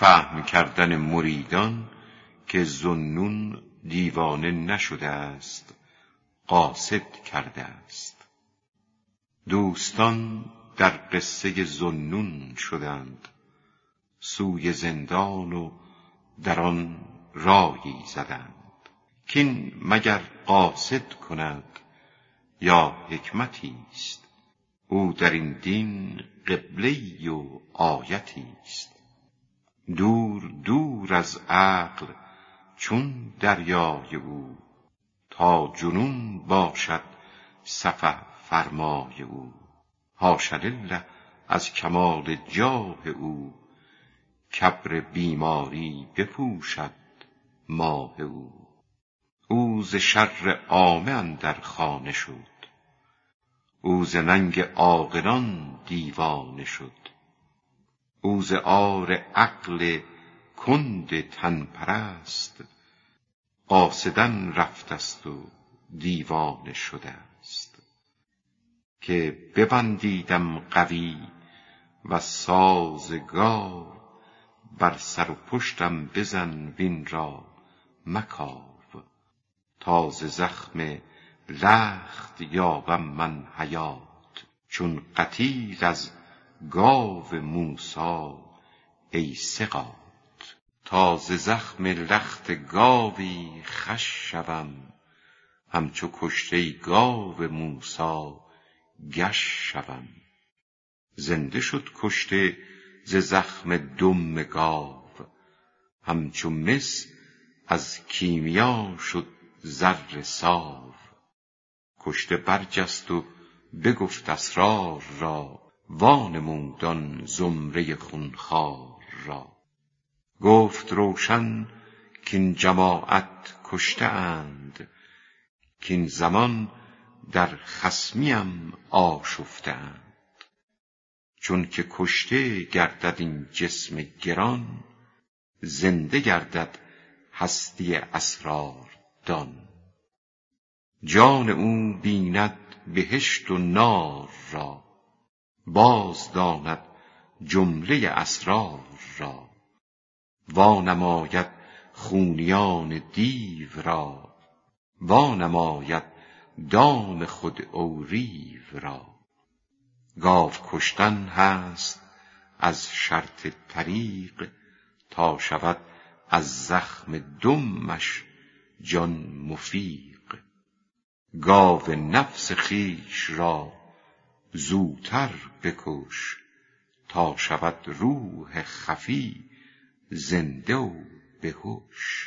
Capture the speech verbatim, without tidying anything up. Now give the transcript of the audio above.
فهم کردن مریدان که ذوالنون دیوانه نشده است، قاصد کرده است. دوستان در قصه ذوالنون شدند، سوی زندان و در آن رایی زدند. کین مگر قاصد کند یا حکمتی است، او در این دین قبله و آیتی است. دور دور از عقل چون دریای او، تا جنون باشد سفه فرمای او. حاش لله از کمال جاه او، کابر بیماری بپوشد ماه او. او ز شر عامه اندر خانه شد، او ز ننگ عاقلان دیوانه شد. او ز عار عقل کند تن پرست، قاصدا رفته است و دیوانه شده است. که ببندیدم قوی و سازگار، بر سر و پشتم بزن وین را مکاو. تا ز زخم لخت یابم من حیات، چون قتیل از گاو موسی ای ثقات. تا ز زخم لخت گاوی خوش شوم، همچو کشته گاو موسی گش شوم. زنده شد کشته ز زخم دم گاو، همچو مس از کیمیا شد زر صاف. کشته برجست و بگفت اسرار را، وانمود آن زمره خونخوار را. گفت روشن کین جماعت کشته اند، کین زمان در خصمیم آشفته اند. چون که کشته گردد این جسم گران، زنده گردد هستی اسرار دان. جان او بیند بهشت و نار را، باز داند جمله اسرار را. وانماید خونیان دیو را، وانماید دام خود اوریو را. گاو کشتن هست از شرط طریق، تا شود از زخم دمش جان مفیق. گاو نفس خویش را زوتر بکش، تا شود روح خفی زنده و به هوش.